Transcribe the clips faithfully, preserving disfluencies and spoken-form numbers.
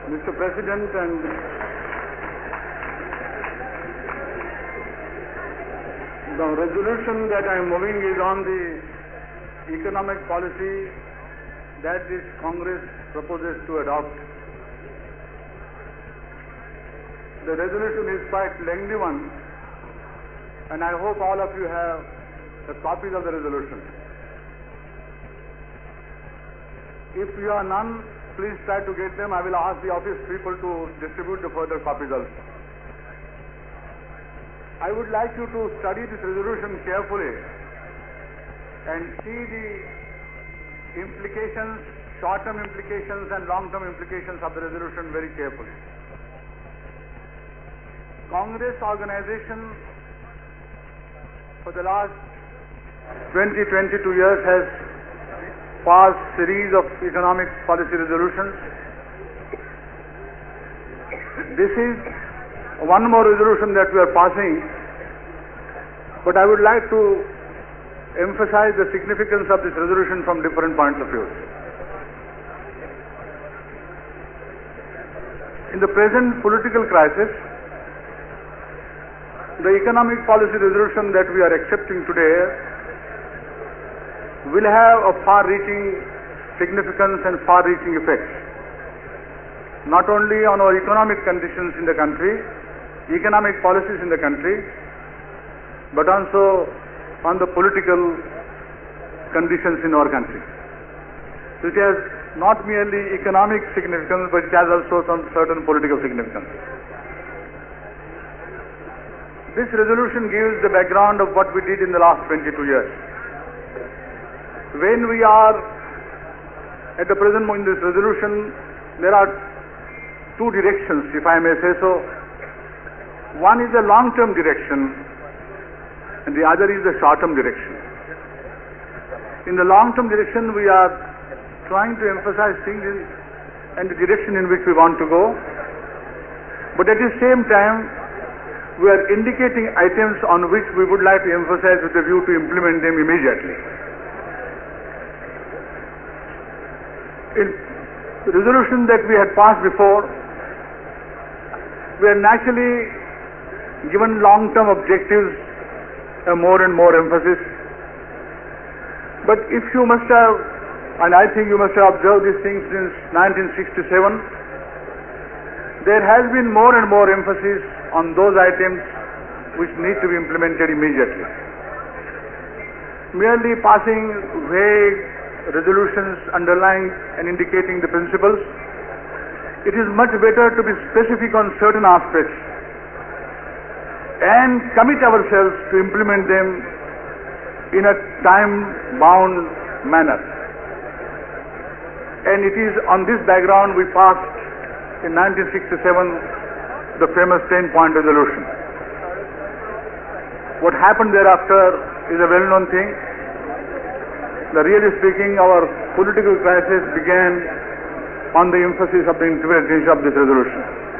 Mister President and the resolution that I am moving is on the economic policy that this Congress proposes to adopt. The resolution is quite lengthy one, and I hope all of you have the copies of the resolution. If you are none, please try to get them. I will ask the office people to distribute the further copies also. I would like you to study this resolution carefully and see the implications, short-term implications and long-term implications of the resolution very carefully. Congress organization for the last twenty to twenty-two years has passed series of economic policy resolutions. This is one more resolution that we are passing, but I would like to emphasize the significance of this resolution from different points of view. In the present political crisis, the economic policy resolution that we are accepting today will have a far-reaching significance and far-reaching effects, not only on our economic conditions in the country, economic policies in the country, but also on the political conditions in our country. So it has not merely economic significance, but it has also some certain political significance. This resolution gives the background of what we did in the last twenty-two years. When we are at the present moment in this resolution, there are two directions, if I may say so. One is the long-term direction and the other is the short-term direction. In the long-term direction, we are trying to emphasize things in, and the direction in which we want to go, but at the same time, we are indicating items on which we would like to emphasize with a view to implement them immediately. In the resolution that we had passed before, we are naturally given long-term objectives a more and more emphasis. But if you must have, and I think you must have observed these things since nineteen sixty-seven, there has been more and more emphasis on those items which need to be implemented immediately. Merely passing vague resolutions underlying and indicating the principles, it is much better to be specific on certain aspects and commit ourselves to implement them in a time-bound manner. And it is on this background we passed in nineteen sixty-seven the famous ten-point resolution. What happened thereafter is a well-known thing. The really speaking, our political crisis began on the emphasis of the implementation of this resolution.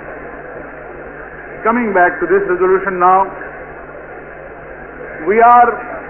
Coming back to this resolution now, we are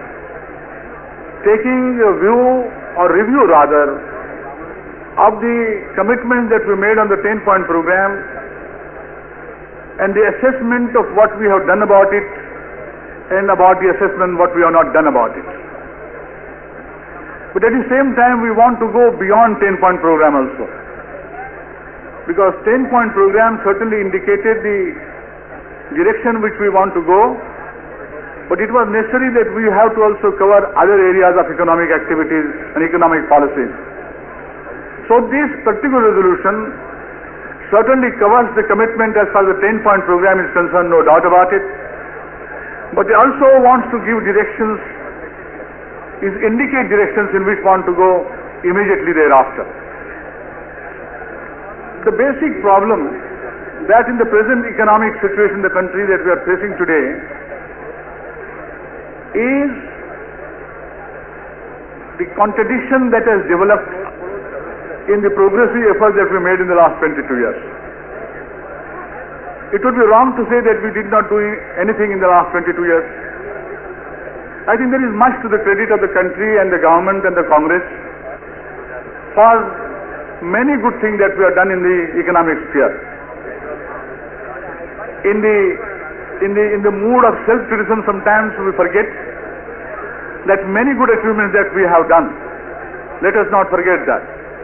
taking a view or review rather of the commitment that we made on the ten-point program and the assessment of what we have done about it and about the assessment what we have not done about it. But at the same time we want to go beyond ten-point program also, because ten-point program certainly indicated the direction which we want to go, but it was necessary that we have to also cover other areas of economic activities and economic policies. So this particular resolution certainly covers the commitment as far as the ten-point program is concerned, no doubt about it, but it also wants to give directions, is indicate directions in which want to go immediately thereafter. The basic problem that in the present economic situation in the country that we are facing today is the contradiction that has developed in the progressive efforts that we made in the last twenty-two years. It would be wrong to say that we did not do anything in the last twenty-two years. I think there is much to the credit of the country and the government and the Congress for many good things that we have done in the economic sphere. In the in the in the mood of self-criticism, sometimes we forget that many good achievements that we have done. Let us not forget that.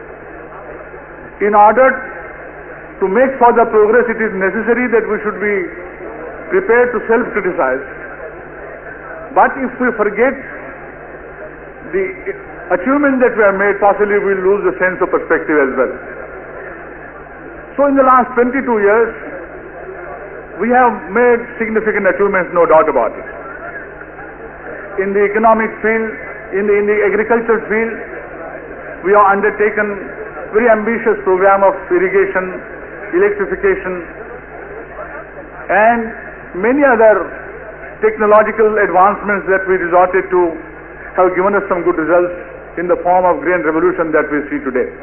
In order to make further progress, it is necessary that we should be prepared to self-criticize. But if we forget the achievements that we have made, possibly we will lose the sense of perspective as well. So in the last twenty-two years, we have made significant achievements, no doubt about it. In the economic field, in the, in the agricultural field, we have undertaken very ambitious program of irrigation, electrification, and many other technological advancements that we resorted to have given us some good results in the form of green revolution that we see today.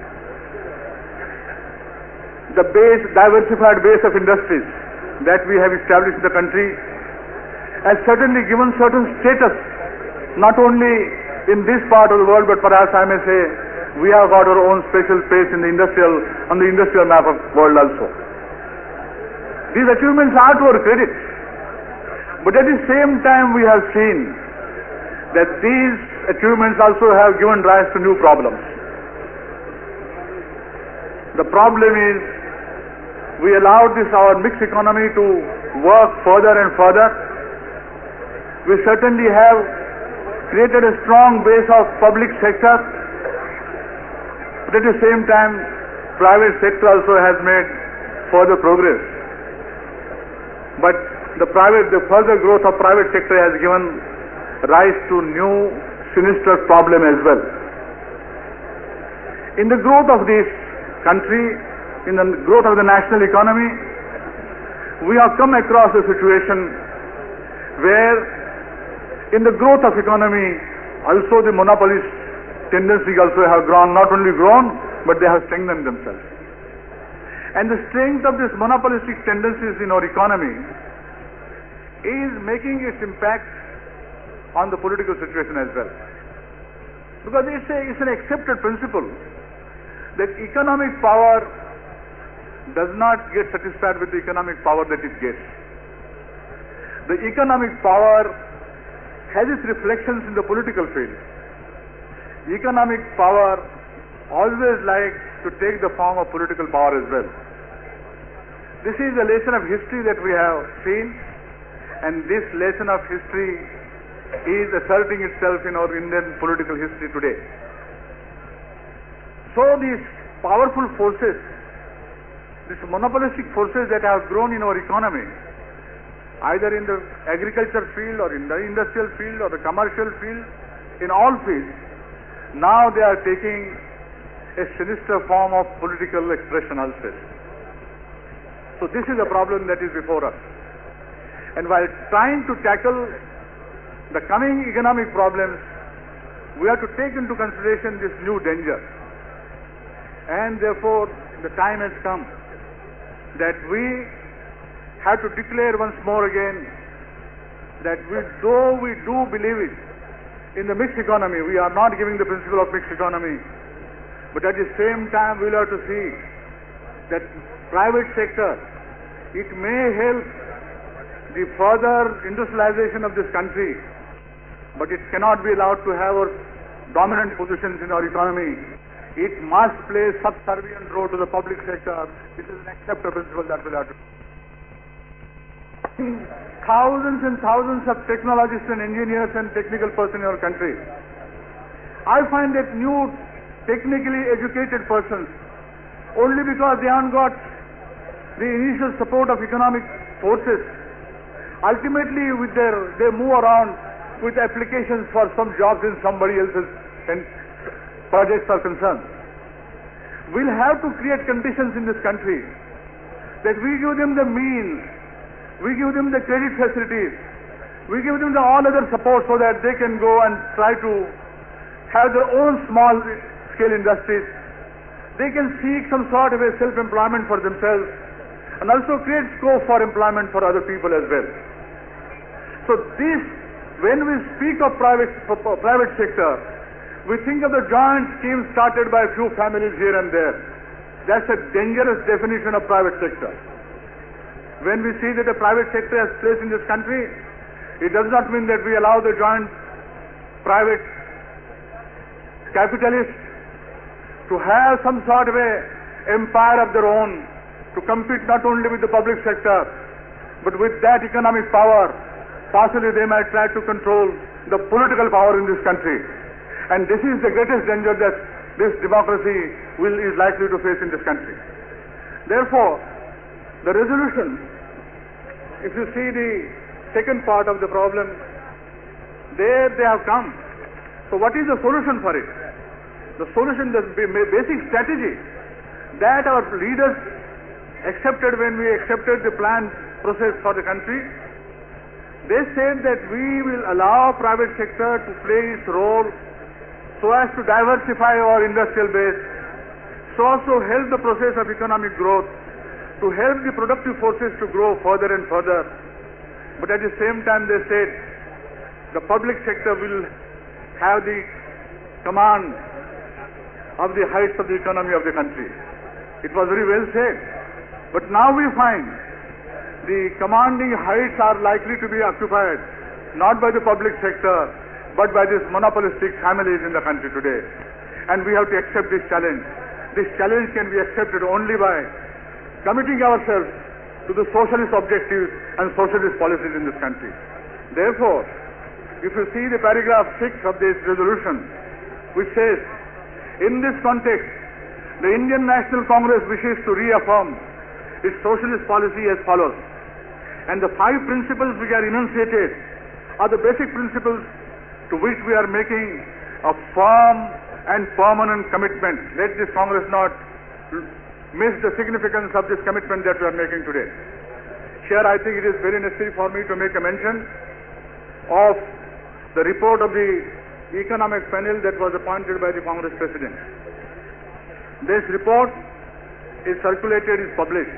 The base, diversified base of industries that we have established in the country has certainly given certain status, not only in this part of the world, but perhaps I may say we have got our own special place in the industrial, on the industrial map of the world also. These achievements are to our credit, but at the same time we have seen that these achievements also have given rise to new problems. The problem is we allowed this our mixed economy to work further and further. We certainly have created a strong base of public sector, but at the same time private sector also has made further progress. But the private, the further growth of private sector has given rise to new sinister problem as well. In the growth of this country, in the growth of the national economy, we have come across a situation where in the growth of economy also the monopolist tendencies also have grown, not only grown, but they have strengthened themselves. And the strength of these monopolistic tendencies in our economy is making its impact on the political situation as well. Because it's, a, it's an accepted principle that economic power does not get satisfied with the economic power that it gets. The economic power has its reflections in the political field. Economic power always likes to take the form of political power as well. This is a lesson of history that we have seen, and this lesson of history is asserting itself in our Indian political history today. So these powerful forces, these monopolistic forces that have grown in our economy, either in the agriculture field or in the industrial field or the commercial field, in all fields, now they are taking a sinister form of political expression also. So this is a problem that is before us. And while trying to tackle the coming economic problems, we have to take into consideration this new danger. And therefore, the time has come that we have to declare once more again that we, though we do believe it in the mixed economy, we are not giving the principle of mixed economy, but at the same time we will have to see that private sector, it may help the further industrialization of this country, but it cannot be allowed to have our dominant positions in our economy. It must play subservient role to the public sector. It is an acceptable principle that will have to. Thousands and thousands of technologists and engineers and technical persons in our country. I find that new technically educated persons, only because they haven't got the initial support of economic forces, ultimately with their, they move around with applications for some jobs in somebody else's and projects are concerned. We'll have to create conditions in this country that we give them the means, we give them the credit facilities, we give them the all other support so that they can go and try to have their own small scale industries. They can seek some sort of a self-employment for themselves and also create scope for employment for other people as well. So this, when we speak of private private sector, We think of the joint schemes started by a few families here and there. That's a dangerous definition of private sector. When we see that the private sector has place in this country, it does not mean that we allow the joint private capitalists to have some sort of a empire of their own, to compete not only with the public sector, but with that economic power. Possibly they might try to control the political power in this country. And this is the greatest danger that this democracy will is likely to face in this country. Therefore, the resolution, if you see the second part of the problem, there they have come. So what is the solution for it? The solution, the basic strategy that our leaders accepted when we accepted the planned process for the country, they said that we will allow private sector to play its role so as to diversify our industrial base, so as to help the process of economic growth, to help the productive forces to grow further and further. But at the same time they said the public sector will have the command of the heights of the economy of the country. It was very well said. But now we find the commanding heights are likely to be occupied not by the public sector, but by these monopolistic families in the country today. And we have to accept this challenge. This challenge can be accepted only by committing ourselves to the socialist objectives and socialist policies in this country. Therefore, if you see the paragraph six of this resolution, which says, in this context, the Indian National Congress wishes to reaffirm its socialist policy as follows. And the five principles which are enunciated are the basic principles to which we are making a firm and permanent commitment. Let this Congress not miss the significance of this commitment that we are making today. Here I think it is very necessary for me to make a mention of the report of the economic panel that was appointed by the Congress President. This report is circulated, is published.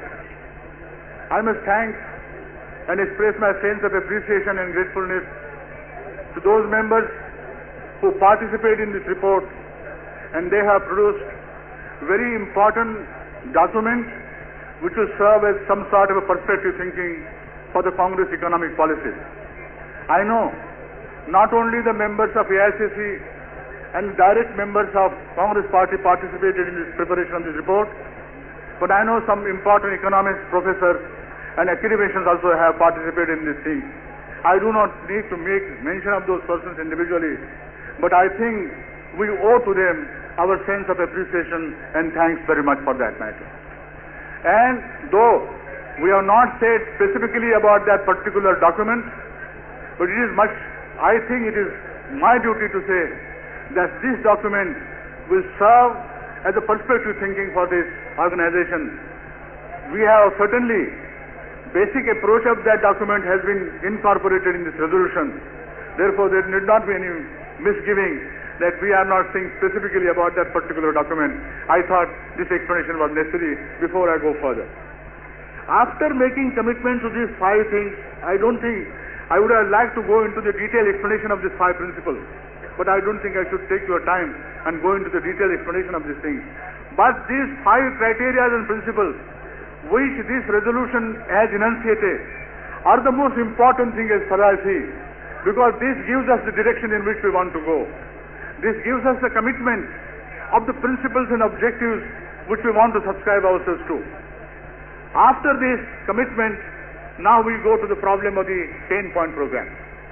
I must thank and express my sense of appreciation and gratefulness to those members who participate in this report, and they have produced very important documents which will serve as some sort of a perspective thinking for the Congress economic policies. I know not only the members of A I C C and direct members of Congress party participated in this preparation of this report, but I know some important economics professors and academicians also have participated in this thing. I do not need to make mention of those persons individually, but I think we owe to them our sense of appreciation and thanks very much for that matter. And though we have not said specifically about that particular document, but it is much, I think it is my duty to say that this document will serve as a perspective thinking for this organization. We have certainly basic approach of that document has been incorporated in this resolution. Therefore, there need not be any misgiving that we are not saying specifically about that particular document. I thought this explanation was necessary before I go further. After making commitment to these five things, I don't think I would have liked to go into the detailed explanation of these five principles. But I don't think I should take your time and go into the detailed explanation of these things. But these five criteria and principles which this resolution has enunciated are the most important thing as far as I see, because this gives us the direction in which we want to go. This gives us the commitment of the principles and objectives which we want to subscribe ourselves to. After this commitment, now we go to the problem of the ten-point program.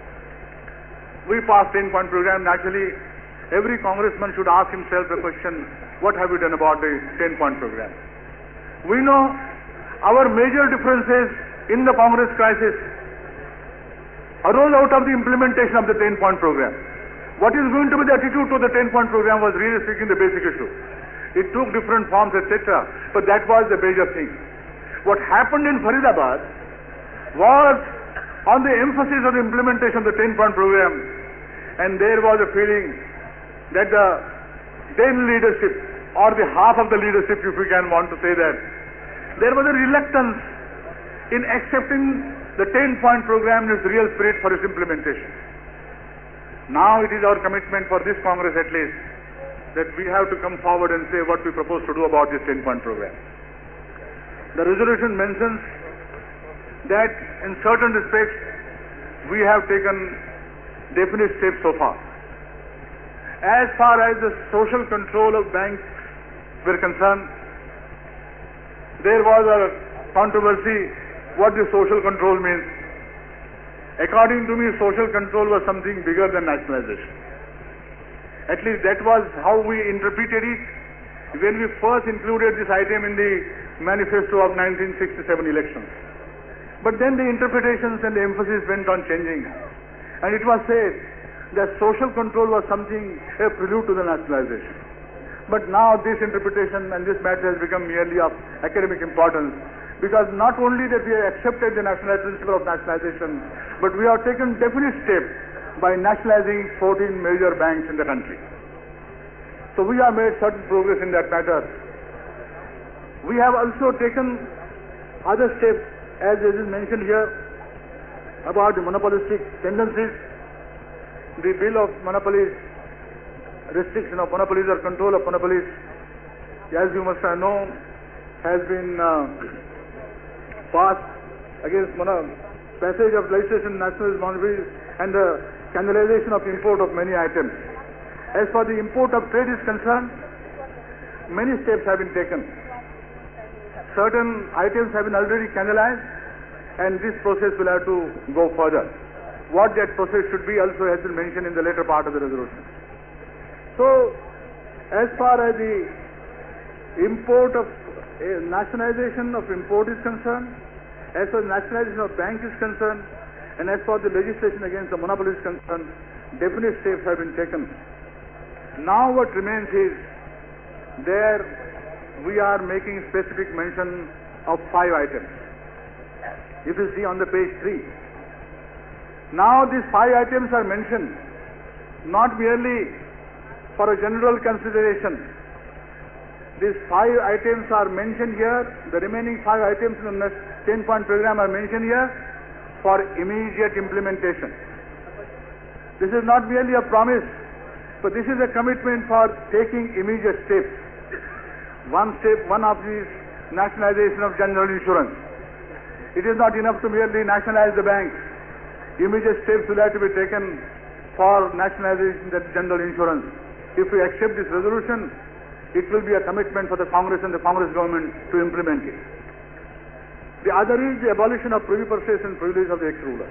We passed ten-point program. Naturally, every congressman should ask himself the question, what have we done about the ten-point program? We know our major differences in the Congress crisis arose out of the implementation of the ten-point program. What is going to be the attitude to the ten-point program was really speaking the basic issue. It took different forms, et cetera, but that was the major thing. What happened in Faridabad was on the emphasis of the implementation of the ten-point program, and there was a feeling that the then leadership, or the half of the leadership, if we can want to say that, there was a reluctance in accepting the ten-point program in its real spirit for its implementation. Now it is our commitment for this Congress at least that we have to come forward and say what we propose to do about this ten-point program. The resolution mentions that in certain respects we have taken definite steps so far. As far as the social control of banks were concerned, there was a controversy what the social control means. According to me, social control was something bigger than nationalization. At least that was how we interpreted it when we first included this item in the manifesto of nineteen sixty-seven elections. But then the interpretations and the emphasis went on changing, and it was said that social control was something, a prelude to the nationalization. But now this interpretation and this matter has become merely of academic importance, because not only that we have accepted the national principle of nationalization, but we have taken definite steps by nationalizing fourteen major banks in the country. So we have made certain progress in that matter. We have also taken other steps, as is mentioned here, about the monopolistic tendencies. The bill of monopolies, restriction of monopolies or control of monopolies, as you must have known, has been uh, passed against mono- passage of legislation, national monopolies, and the channelization of import of many items. As for the import of trade is concerned, many steps have been taken. Certain items have been already channelized, and this process will have to go further. What that process should be also has been mentioned in the later part of the resolution. So, as far as the import of uh, nationalization of import is concerned, as far as nationalization of bank is concerned, and as far as the legislation against the monopoly is concerned, definite steps have been taken. Now what remains is, there we are making specific mention of five items. If you see on the page three, now these five items are mentioned not merely for a general consideration. These five items are mentioned here, the remaining five items in the ten-point program are mentioned here for immediate implementation. This is not merely a promise, but this is a commitment for taking immediate steps. One step, one of these, nationalization of general insurance. It is not enough to merely nationalize the banks. Immediate steps will have to be taken for nationalization of general insurance. If we accept this resolution, it will be a commitment for the Congress and the Congress government to implement it. The other is the abolition of privy purchase and privilege of the ex-rulers.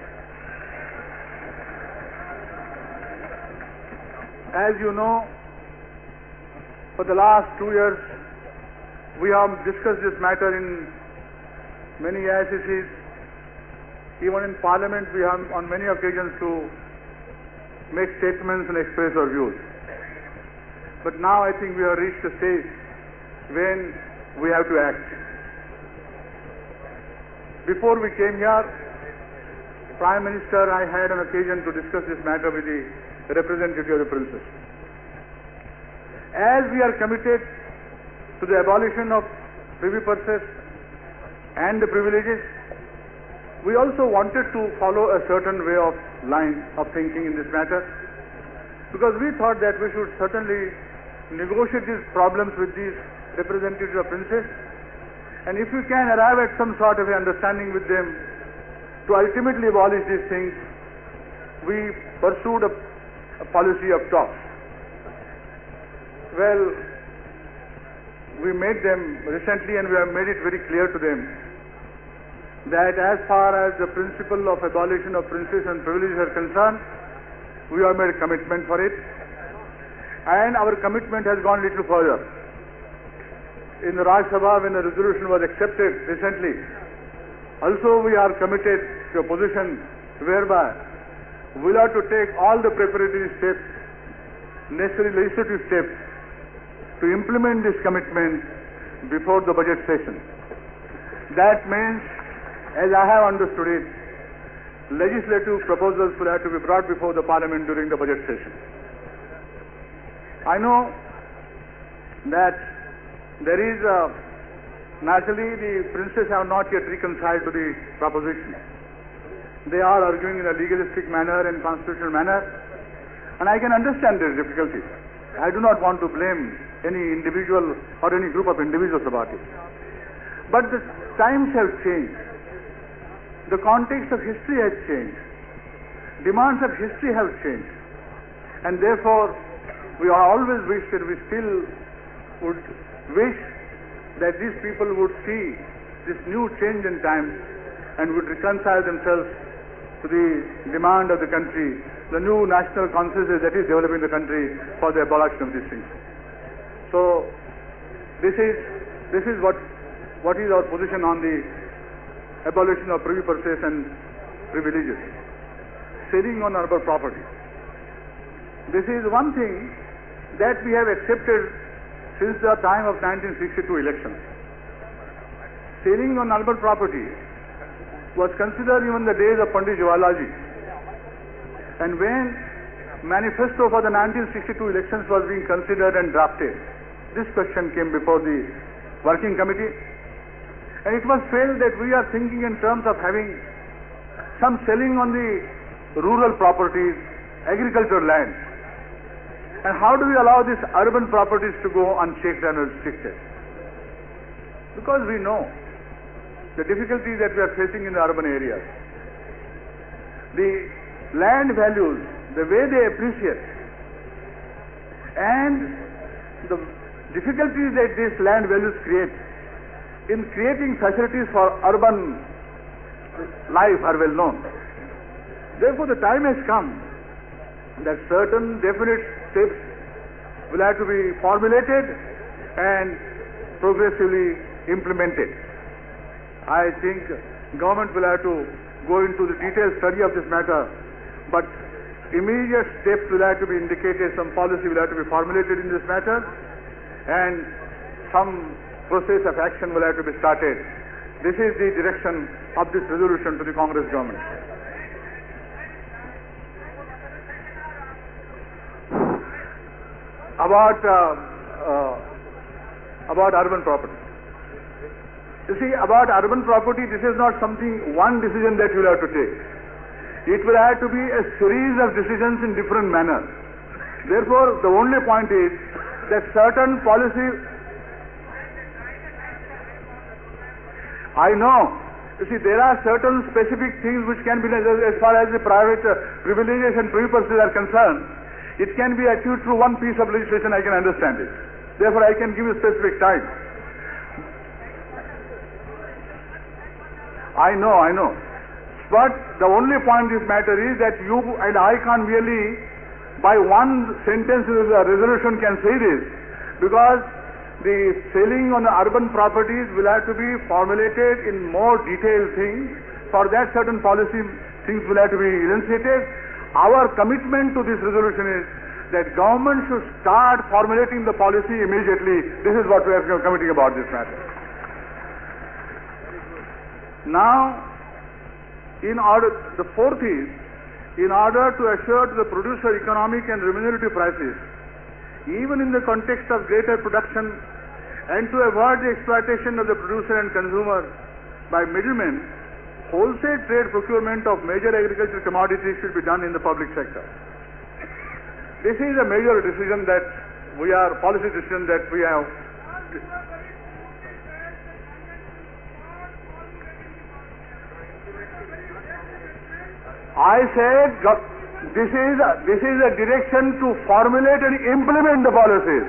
As you know, for the last two years, we have discussed this matter in many I C Cs. Even in Parliament, we have on many occasions to make statements and express our views. But now I think we have reached a stage when we have to act. Before we came here, Prime Minister, I had an occasion to discuss this matter with the representative of the Princess. As we are committed to the abolition of privy purchase and the privileges, we also wanted to follow a certain way of line of thinking in this matter, because we thought that we should certainly negotiate these problems with these representatives of Princess, and if we can arrive at some sort of understanding with them to ultimately abolish these things, we pursued a, a policy of talks. Well, we made them recently, and we have made it very clear to them that as far as the principle of abolition of privileges and privileges are concerned, we have made a commitment for it, and our commitment has gone a little further. In the Rajya Sabha, when the resolution was accepted recently, also we are committed to a position whereby we will have to take all the preparatory steps, necessary legislative steps, to implement this commitment before the budget session. That means, as I have understood it, legislative proposals will have to be brought before the Parliament during the budget session. I know that there is a, naturally the Princes have not yet reconciled to the proposition. They are arguing in a legalistic manner and constitutional manner. And I can understand their difficulty. I do not want to blame any individual or any group of individuals about it. But the times have changed. The context of history has changed. Demands of history have changed. And therefore, we always wish and we still would wish that these people would see this new change in times and would reconcile themselves to the demand of the country, the new national consciousness that is developing the country for the abolition of these things. So, this is this is what what is our position on the abolition of privy purchase and privileges, selling on urban property. This is one thing that we have accepted since the time of nineteen sixty-two elections. Selling on urban property was considered even the days of Pandit Jawaharlal Ji. And when manifesto for the nineteen sixty-two elections was being considered and drafted, this question came before the working committee, and it was felt that we are thinking in terms of having some selling on the rural properties, agricultural land. And how do we allow these urban properties to go unchecked and unrestricted? Because we know the difficulties that we are facing in the urban areas. The land values, the way they appreciate, and the difficulties that these land values create in creating facilities for urban life are well known. Therefore, the time has come that certain definite steps will have to be formulated and progressively implemented. I think government will have to go into the detailed study of this matter, but immediate steps will have to be indicated, some policy will have to be formulated in this matter, and some process of action will have to be started. This is the direction of this resolution to the Congress government. About uh, uh, about urban property. You see, about urban property, this is not something, one decision that you will have to take. It will have to be a series of decisions in different manner. Therefore, the only point is that certain policy, I know, you see, there are certain specific things which can be, as far as the private uh, privileges and privileges are concerned, it can be achieved through one piece of legislation, I can understand it. Therefore, I can give you specific time. I know, I know. But the only point in this matter is that you and I can't really, by one sentence of the resolution can say this, because the selling on the urban properties will have to be formulated in more detailed things. For that, certain policy things will have to be enunciated. Our commitment to this resolution is that government should start formulating the policy immediately. This is what we are committing about this matter. Now, in order, the fourth is, in order to assure to the producer economic and remunerative prices, even in the context of greater production, and to avoid the exploitation of the producer and consumer by middlemen, wholesale trade procurement of major agricultural commodities should be done in the public sector. This is a major decision that we are, policy decision that we have. I said this is a, this is a direction to formulate and implement the policies.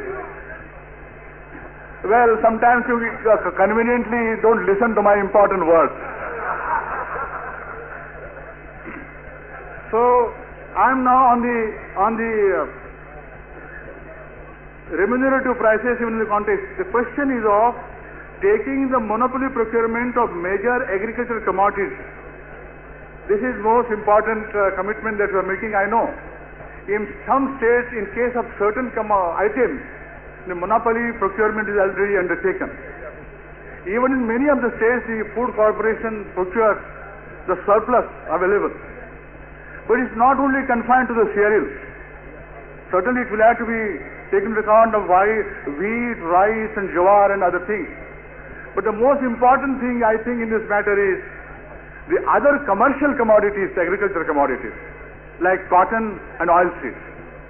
Well, sometimes you conveniently don't listen to my important words. So I am now on the on the uh, remunerative prices in the context. The question is of taking the monopoly procurement of major agricultural commodities. This is most important uh, commitment that we are making, I know. In some states, in case of certain items, the monopoly procurement is already undertaken. Even in many of the states, the food corporation procures the surplus available. But it's not only confined to the cereals. Certainly it will have to be taken into account of wheat, rice and jowar and other things. But the most important thing I think in this matter is the other commercial commodities, agricultural commodities, like cotton and oilseeds.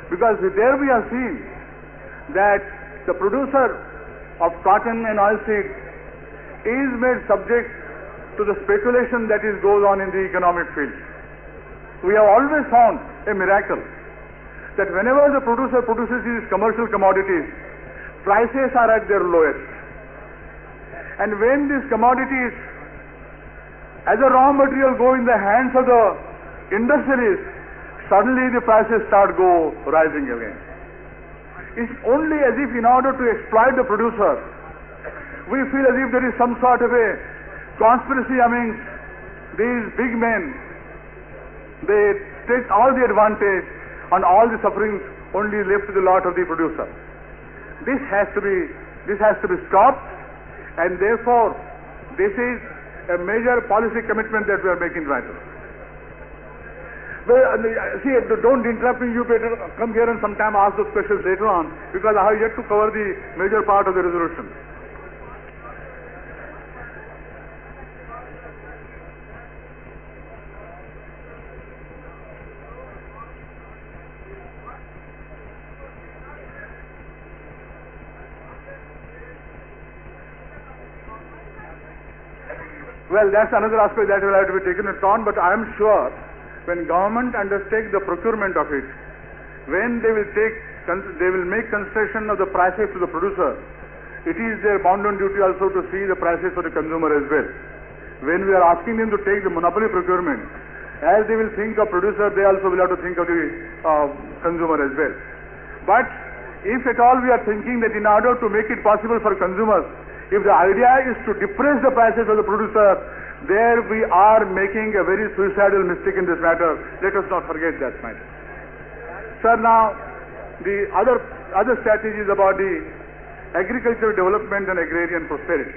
Because there we have seen that the producer of cotton and oilseed is made subject to the speculation that is goes on in the economic field. We have always found a miracle that whenever the producer produces these commercial commodities, prices are at their lowest. And when these commodities as a raw material go in the hands of the industrialists, suddenly the prices start go rising again. It's only as if in order to exploit the producer, we feel as if there is some sort of a conspiracy amongst these big men. They take all the advantage and all the sufferings only left to the lot of the producer. This has to be this has to be stopped, and therefore this is a major policy commitment that we are making right now. Well, see, don't interrupt me. You better come here and sometime ask those questions later on, because I have yet to cover the major part of the resolution. Well, that's another aspect that will have to be taken on, but I am sure when government undertakes the procurement of it, when they will take, they will make concession of the prices to the producer, it is their bounden duty also to see the prices for the consumer as well. When we are asking them to take the monopoly procurement, as they will think of producer, they also will have to think of the uh, consumer as well. But if at all we are thinking that in order to make it possible for consumers, if the idea is to depress the prices of the producer, there we are making a very suicidal mistake in this matter. Let us not forget that matter. Sir, now the other other strategy is about the agricultural development and agrarian prosperity.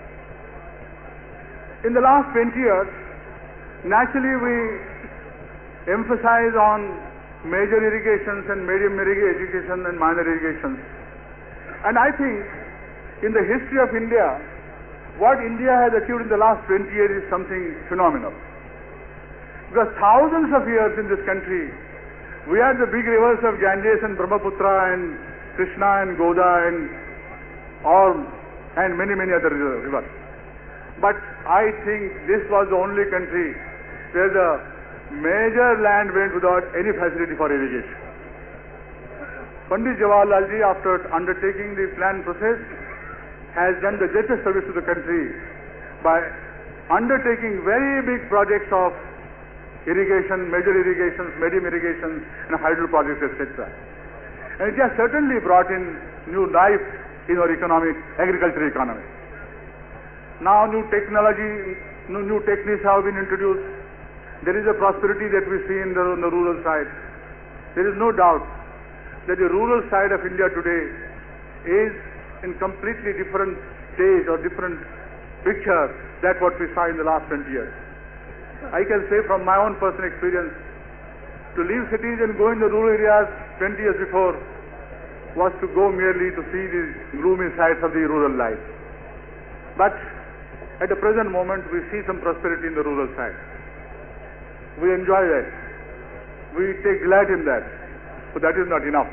In the last twenty years, naturally we emphasize on major irrigations and medium irrigation and minor irrigations. And I think in the history of India, what India has achieved in the last twenty years is something phenomenal. Because thousands of years in this country, we had the big rivers of Ganges and Brahmaputra and Krishna and Goda and all, and many, many other rivers. But I think this was the only country where the major land went without any facility for irrigation. Pandit Jawaharlal ji, after undertaking the planned process, has done the greatest service to the country by undertaking very big projects of irrigation, major irrigations, medium irrigations, and hydro projects, et cetera. And it has certainly brought in new life in our economic, agricultural economy. Now new technology, new, new techniques have been introduced. There is a prosperity that we see in the, on the rural side. There is no doubt that the rural side of India today is in completely different stage or different picture than what we saw in the last twenty years. I can say from my own personal experience, to leave cities and go in the rural areas twenty years before was to go merely to see the gloomy sides of the rural life. But at the present moment, we see some prosperity in the rural side. We enjoy that. We take delight in that. But that is not enough.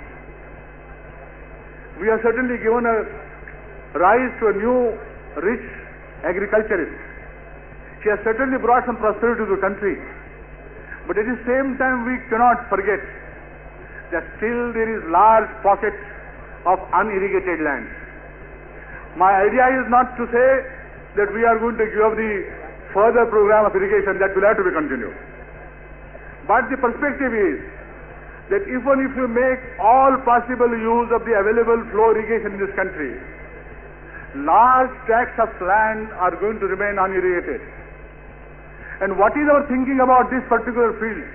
We have certainly given a rise to a new rich agriculturist. She has certainly brought some prosperity to the country. But at the same time, we cannot forget that still there is large pockets of unirrigated land. My idea is not to say that we are going to give up the further program of irrigation. That will have to be continued. But the perspective is that even if you make all possible use of the available flow irrigation in this country, large tracts of land are going to remain unirrigated. And what is our thinking about this particular field?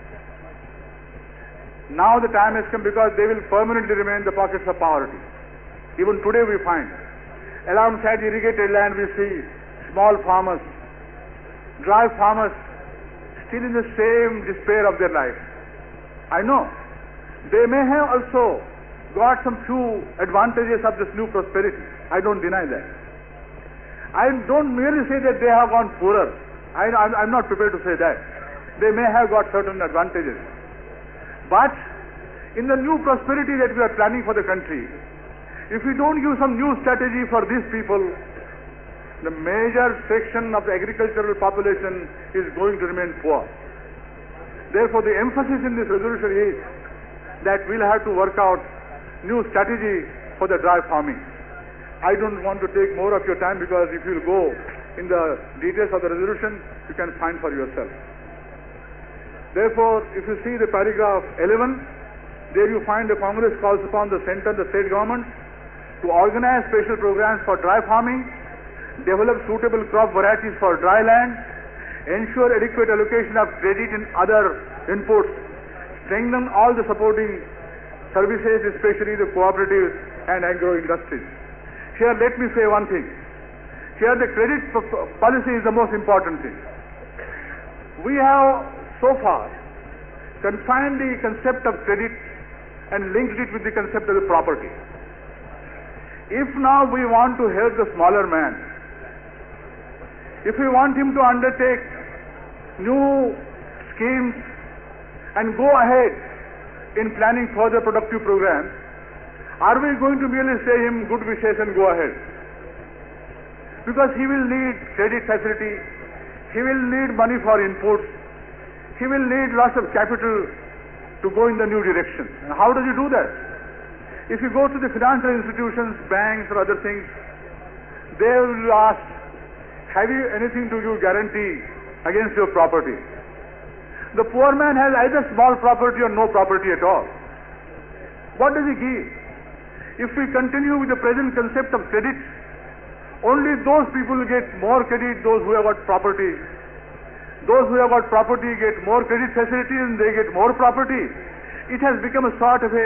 Now the time has come, because they will permanently remain the pockets of poverty. Even today we find, alongside irrigated land we see small farmers, dry farmers, still in the same despair of their life. I know they may have also got some few advantages of this new prosperity. I don't deny that. I don't merely say that they have gone poorer. I, I'm not prepared to say that. They may have got certain advantages. But in the new prosperity that we are planning for the country, if we don't give some new strategy for these people, the major section of the agricultural population is going to remain poor. Therefore, the emphasis in this resolution is that we'll have to work out new strategy for the dry farming. I don't want to take more of your time, because if you'll go in the details of the resolution, you can find for yourself. Therefore, if you see the paragraph eleven, there you find the Congress calls upon the centre and the state government to organize special programs for dry farming, develop suitable crop varieties for dry land, ensure adequate allocation of credit and other inputs, strengthen all the supporting services, especially the cooperatives and agro industries. Here let me say one thing. Here the credit policy is the most important thing. We have so far confined the concept of credit and linked it with the concept of the property. If now we want to help the smaller man, if we want him to undertake new schemes and go ahead in planning further productive programs, are we going to merely say him good wishes and go ahead? Because he will need credit facility, he will need money for inputs, he will need lots of capital to go in the new direction. And how does he do that? If you go to the financial institutions, banks or other things, they will ask, have you anything to give guarantee against your property? The poor man has either small property or no property at all. What does he give? If we continue with the present concept of credit, only those people get more credit, those who have got property. Those who have got property get more credit facilities and they get more property. It has become a sort of a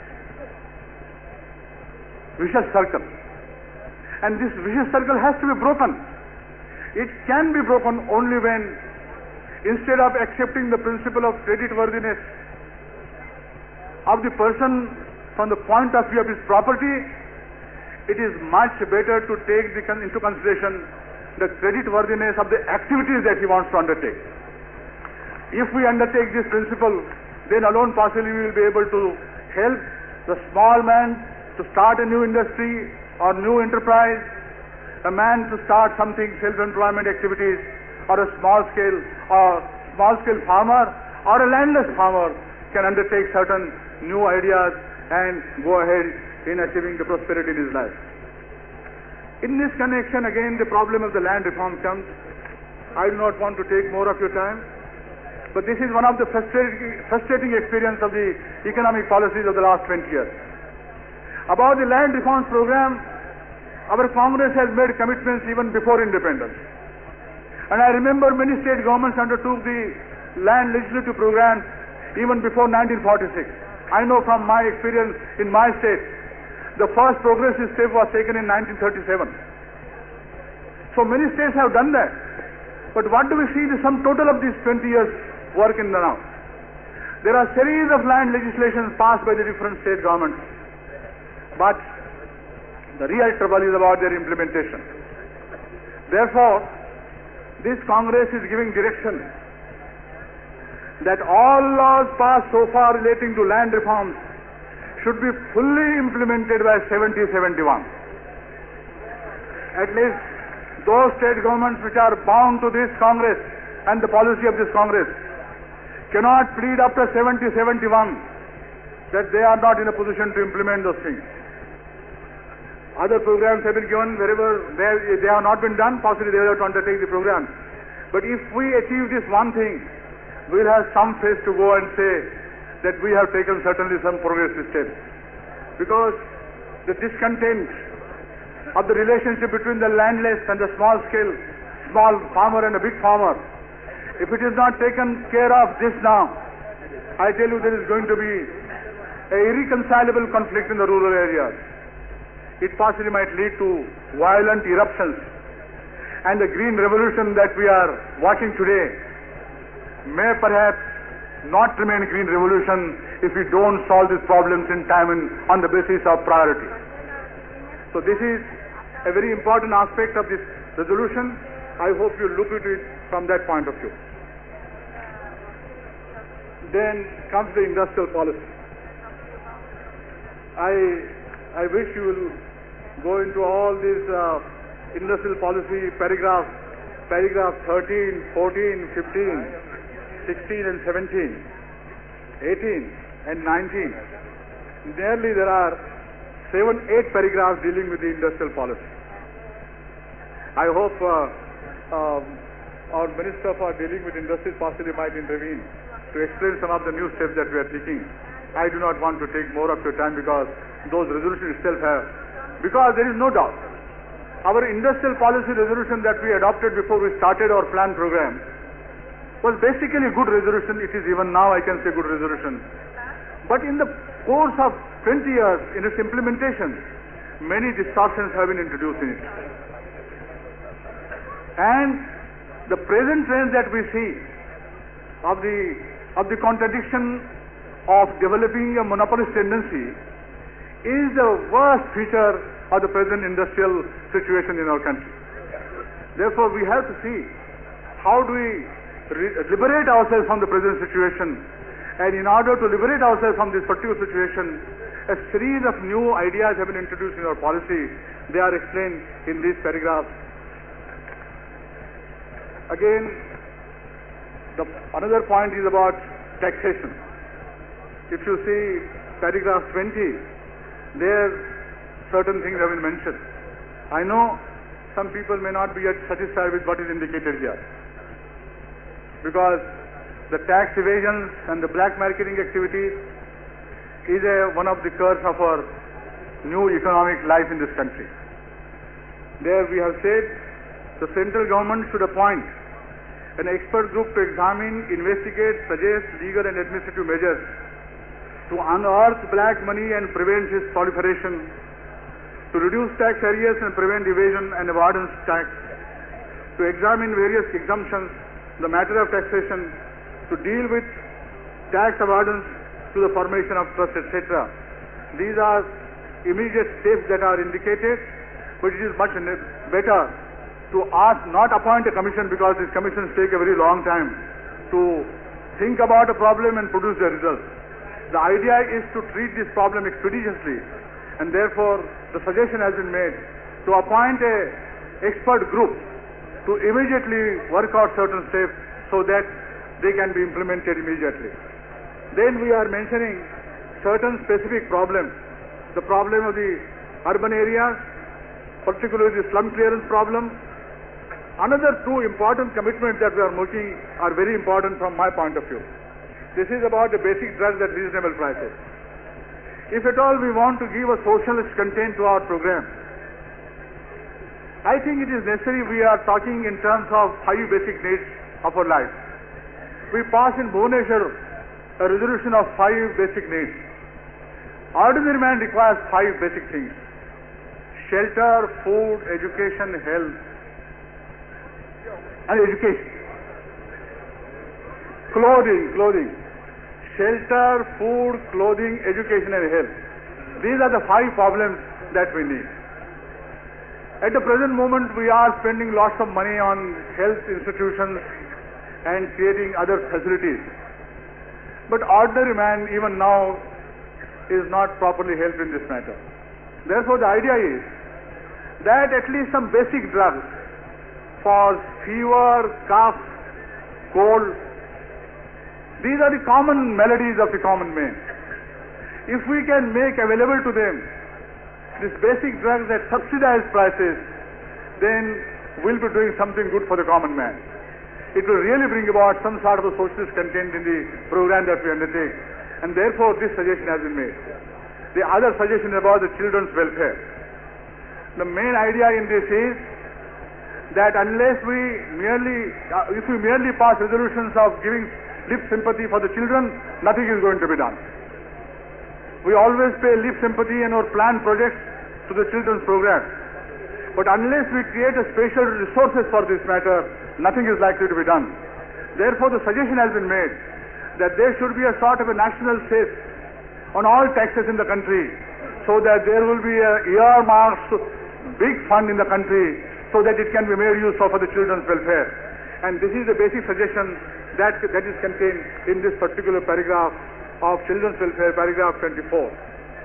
vicious circle. And this vicious circle has to be broken. It can be broken only when, instead of accepting the principle of creditworthiness of the person from the point of view of his property, it is much better to take the, into consideration the creditworthiness of the activities that he wants to undertake. If we undertake this principle, then alone possibly we will be able to help the small man to start a new industry or new enterprise, a man to start something, self-employment activities, or a small scale or small scale farmer or a landless farmer can undertake certain new ideas and go ahead in achieving the prosperity in his life. In this connection, again, the problem of the land reform comes. I do not want to take more of your time, but this is one of the frustrating, frustrating experience of the economic policies of the last twenty years. About the land reforms program, our Congress has made commitments even before independence. And I remember many state governments undertook the land legislative programs even before nineteen forty-six. I know from my experience in my state, the first progressive step was taken in nineteen thirty-seven. So many states have done that. But what do we see the sum total of these twenty years work in the now? There are series of land legislations passed by the different state governments. But the real trouble is about their implementation. Therefore, this Congress is giving direction that all laws passed so far relating to land reforms should be fully implemented by seventy seventy-one. At least those state governments which are bound to this Congress and the policy of this Congress cannot plead after seventy seventy-one that they are not in a position to implement those things. Other programs have been given wherever they, they have not been done, possibly they will have to undertake the program. But if we achieve this one thing, we will have some face to go and say that we have taken certainly some progressive steps. Because the discontent of the relationship between the landless and the small scale, small farmer and a big farmer, if it is not taken care of this now, I tell you there is going to be a irreconcilable conflict in the rural areas. It possibly might lead to violent eruptions. And the green revolution that we are watching today may perhaps not remain a green revolution if we don't solve these problems in time and on the basis of priority. So this is a very important aspect of this resolution. I hope you look at it from that point of view. Then comes the industrial policy. I, I wish you will go into all these uh, industrial policy paragraphs, paragraph thirteen, fourteen, fifteen, sixteen and seventeen, eighteen and nineteen. Nearly there are seven, eight paragraphs dealing with the industrial policy. I hope uh, um, our Minister for dealing with industrial policy might intervene to explain some of the new steps that we are taking. I do not want to take more of your time because those resolutions itself have, because there is no doubt, our industrial policy resolution that we adopted before we started our plan program was basically a good resolution. It is even now, I can say, good resolution. But in the course of twenty years, in its implementation, many distortions have been introduced in it. And the present trends that we see of the, of the contradiction of developing a monopolist tendency is the worst feature of the present industrial situation in our country. Therefore, we have to see how do we liberate ourselves from the present situation. And in order to liberate ourselves from this particular situation, a series of new ideas have been introduced in our policy. They are explained in these paragraphs. Again, the, another point is about taxation. If you see paragraph twenty, there certain things have been mentioned. I know some people may not be yet satisfied with what is indicated here, because the tax evasions and the black marketing activities is a, one of the curse of our new economic life in this country. There we have said the central government should appoint an expert group to examine, investigate, suggest legal and administrative measures to unearth black money and prevent its proliferation, to reduce tax arrears and prevent evasion and avoidance tax, to examine various exemptions, the matter of taxation, to deal with tax avoidance to the formation of trust, et cetera. These are immediate steps that are indicated, but it is much better to ask, not appoint a commission, because these commissions take a very long time to think about a problem and produce the results. The idea is to treat this problem expeditiously, and therefore the suggestion has been made to appoint a expert group to immediately work out certain steps so that they can be implemented immediately. Then we are mentioning certain specific problems. The problem of the urban areas, particularly the slum clearance problem. Another two important commitments that we are making are very important from my point of view. This is about the basic drugs at reasonable prices. If at all we want to give a socialist content to our program, I think it is necessary we are talking in terms of five basic needs of our life. We pass in Bhubaneswar a resolution of five basic needs. Ordinary man requires five basic things: shelter, food, education, health, and education. Clothing, clothing. Shelter, food, clothing, education, and health. These are the five problems that we need. At the present moment, we are spending lots of money on health institutions and creating other facilities. But ordinary man, even now, is not properly helped in this matter. Therefore, the idea is that at least some basic drugs for fever, cough, cold, these are the common maladies of the common man. If we can make available to them these basic drugs at subsidized prices, then we'll be doing something good for the common man. It will really bring about some sort of a socialist content in the program that we undertake, and therefore this suggestion has been made. The other suggestion is about the children's welfare. The main idea in this is that unless we merely, uh, if we merely pass resolutions of giving lip sympathy for the children, nothing is going to be done. We always pay lip sympathy in our planned projects to the children's program. But unless we create a special resources for this matter, nothing is likely to be done. Therefore, the suggestion has been made that there should be a sort of a national cess on all taxes in the country, so that there will be a earmarked big fund in the country so that it can be made use of for the children's welfare. And this is the basic suggestion that, that is contained in this particular paragraph of children's welfare, paragraph twenty-four.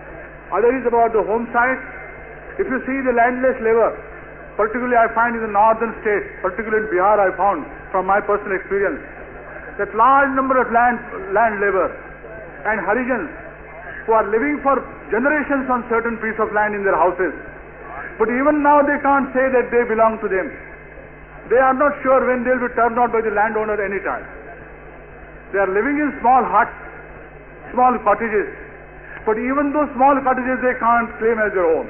Other is about the home side. If you see the landless labor, particularly I find in the northern states, particularly in Bihar I found from my personal experience, that large number of land, land labor and Harijans who are living for generations on certain piece of land in their houses. But even now they can't say that they belong to them. They are not sure when they will be turned out by the landowner any time. They are living in small huts, small cottages. But even those small cottages they can't claim as their own.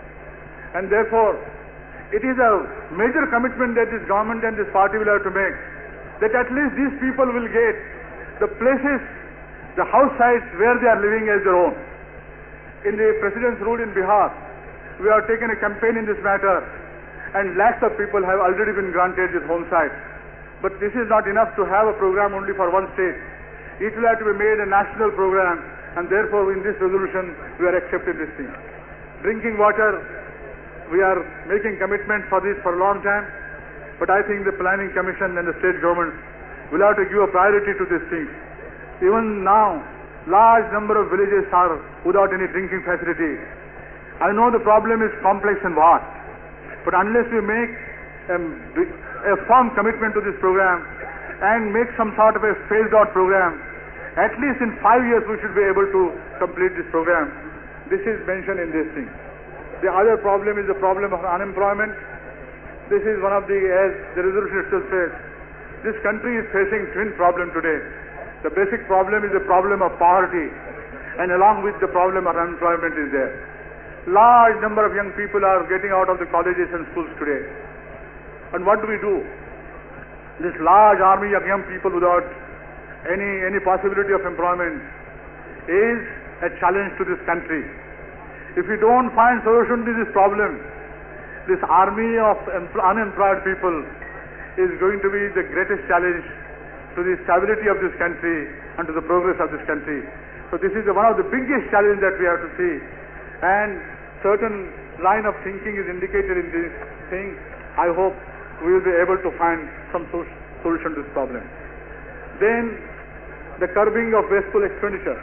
And therefore, it is a major commitment that this government and this party will have to make, that at least these people will get the places, the house sites where they are living as their own. In the President's rule in Bihar, we have taken a campaign in this matter, and lakhs of people have already been granted this home site. But this is not enough to have a program only for one state. It will have to be made a national program, and therefore in this resolution we are accepting this thing. Drinking water, we are making commitments for this for a long time, but I think the Planning Commission and the state governments will have to give a priority to these things. Even now, large number of villages are without any drinking facility. I know the problem is complex and vast, but unless we make a, a firm commitment to this program and make some sort of a phased out program, at least in five years we should be able to complete this program. This is mentioned in this thing. The other problem is the problem of unemployment. This is one of the, as the resolution itself says, this country is facing twin problem today. The basic problem is the problem of poverty, and along with the problem of unemployment is there. Large number of young people are getting out of the colleges and schools today. And what do we do? This large army of young people without any, any possibility of employment is a challenge to this country. If we don't find solution to this problem, this army of unemployed people is going to be the greatest challenge to the stability of this country and to the progress of this country. So this is the, one of the biggest challenges that we have to see. And certain line of thinking is indicated in this thing. I hope we will be able to find some solution to this problem. Then the curbing of wasteful expenditure.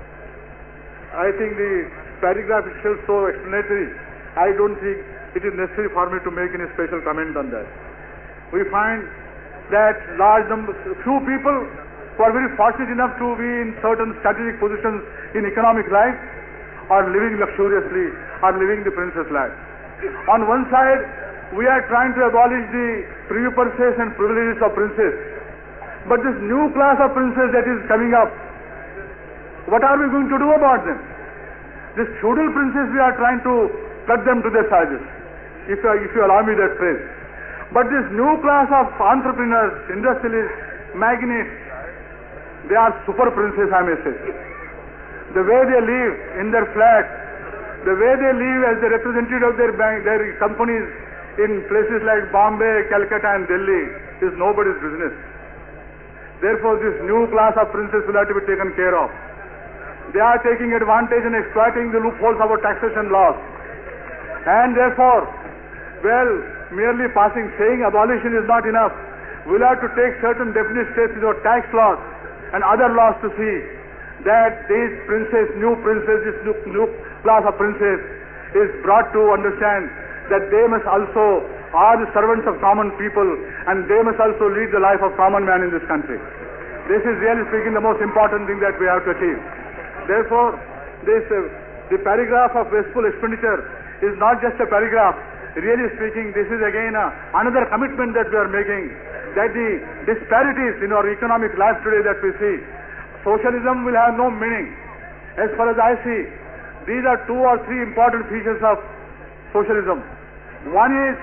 I think the paragraph itself so explanatory. I don't think it is necessary for me to make any special comment on that. We find that large number, few people who are very fortunate enough to be in certain strategic positions in economic life are living luxuriously, are living the princess life. On one side, we are trying to abolish the privileges and privileges of princes. But this new class of princes that is coming up, what are we going to do about them? This feudal princes, we are trying to cut them to their sizes, if you, if you allow me that phrase. But this new class of entrepreneurs, industrialists, magnates, they are super princes, I may say. The way they live in their flats, the way they live as the representative of their bank, their companies in places like Bombay, Calcutta and Delhi is nobody's business. Therefore, this new class of princes will have to be taken care of. They are taking advantage and exploiting the loopholes of our taxation laws. And therefore, well, merely passing, saying abolition is not enough. We'll have to take certain definite steps with our tax laws and other laws to see that these princes, new princes, this new, new class of princes is brought to understand that they must also are the servants of common people, and they must also lead the life of common man in this country. This is really speaking the most important thing that we have to achieve. Therefore, this uh, the paragraph of wasteful expenditure is not just a paragraph. Really speaking, this is again uh, another commitment that we are making, that the disparities in our economic life today that we see, socialism will have no meaning. As far as I see, these are two or three important features of socialism. One is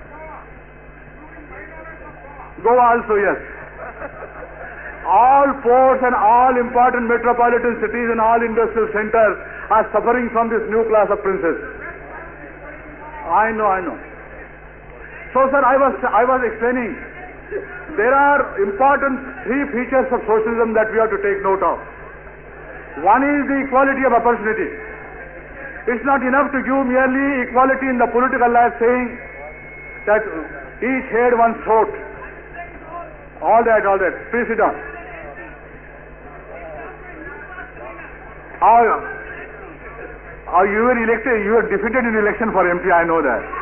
Goa also, yes. All ports and all important metropolitan cities and all industrial centers are suffering from this new class of princes. I know, I know. So, sir, I was I was explaining, there are important three features of socialism that we have to take note of. One is the equality of opportunity. It's not enough to give merely equality in the political life, saying that each head one throat. All that, all that. Please sit down. Uh, you were elected, you were defeated in election for M P, I know that.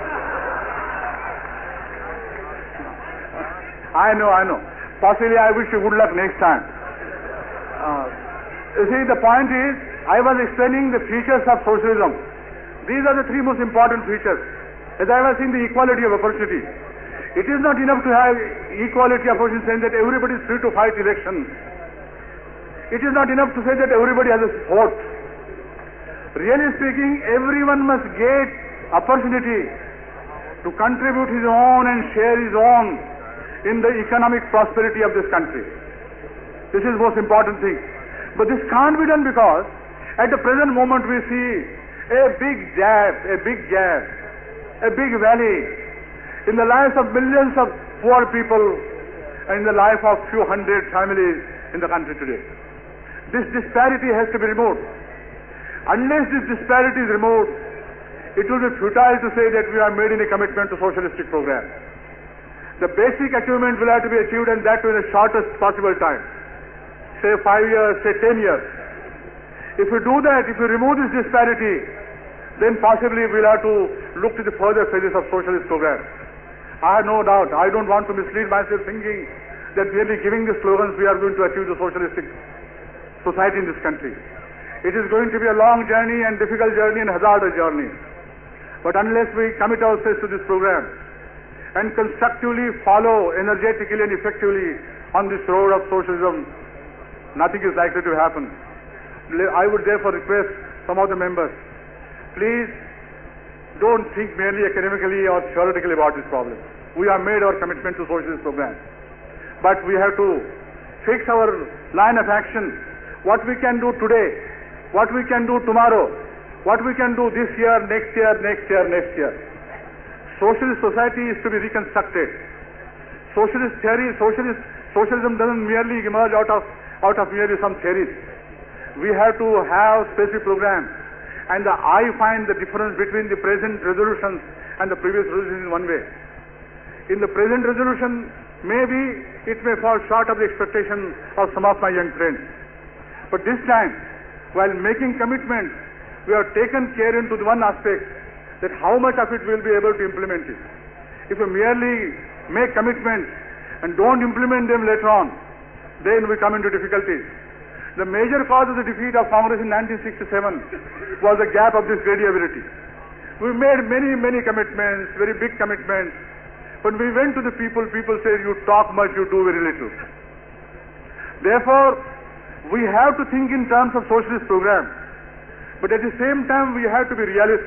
I know, I know. Possibly I wish you good luck next time. Uh, you see, the point is, I was explaining the features of socialism. These are the three most important features. As I was saying, the equality of opportunity. It is not enough to have equality of opportunity saying that everybody is free to fight elections. It is not enough to say that everybody has a vote. Really speaking, everyone must get opportunity to contribute his own and share his own in the economic prosperity of this country. This is the most important thing. But this can't be done because at the present moment we see a big gap, a big gap, a big valley in the lives of millions of poor people and in the life of few hundred families in the country today. This disparity has to be removed. Unless this disparity is removed, it will be futile to say that we are made in a commitment to socialistic program. The basic achievement will have to be achieved, and that in the shortest possible time. Say five years, say ten years. If we do that, if we remove this disparity, then possibly we'll have to look to the further phases of socialist program. I have no doubt. I don't want to mislead myself thinking that merely giving the slogans we are going to achieve the socialistic society in this country. It is going to be a long journey and difficult journey and hazardous journey. But unless we commit ourselves to this program and constructively follow energetically and effectively on this road of socialism, nothing is likely to happen. I would therefore request some of the members, please don't think merely academically or theoretically about this problem. We have made our commitment to socialist program. But we have to fix our line of action, what we can do today, what we can do tomorrow, what we can do this year, next year, next year, next year. Socialist society is to be reconstructed. Socialist theory, socialist, socialism doesn't merely emerge out of, out of merely some theories. We have to have specific programs. And the, I find the difference between the present resolutions and the previous resolutions in one way. In the present resolution, maybe it may fall short of the expectation of some of my young friends. But this time, while making commitments, we have taken care into the one aspect that how much of it we will be able to implement it. If we merely make commitments and don't implement them later on, then we come into difficulties. The major cause of the defeat of Congress in nineteen sixty-seven was the gap of this credibility. We made many, many commitments, very big commitments. When we went to the people, people said, you talk much, you do very little. Therefore, we have to think in terms of socialist program. But at the same time, we have to be realist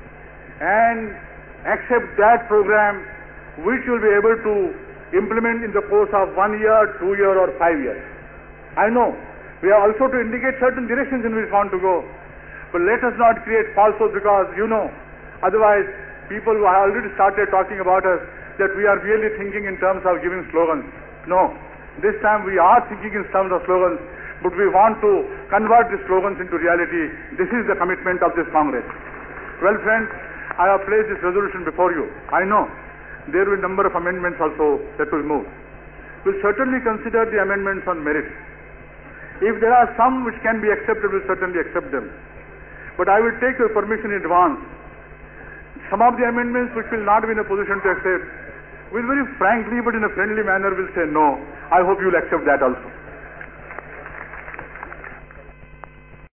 and accept that program which will be able to implement in the course of one year, two years, or five years. I know we have also to indicate certain directions in which we want to go. But let us not create falsehoods, because, you know, otherwise people who have already started talking about us that we are really thinking in terms of giving slogans. No, this time we are thinking in terms of slogans. But we want to convert the slogans into reality. This is the commitment of this Congress. Well, friends, I have placed this resolution before you. I know there will be a number of amendments also that will move. We'll certainly consider the amendments on merit. If there are some which can be accepted, we'll certainly accept them. But I will take your permission in advance. Some of the amendments which will not be in a position to accept, will very frankly but in a friendly manner will say no. I hope you'll accept that also.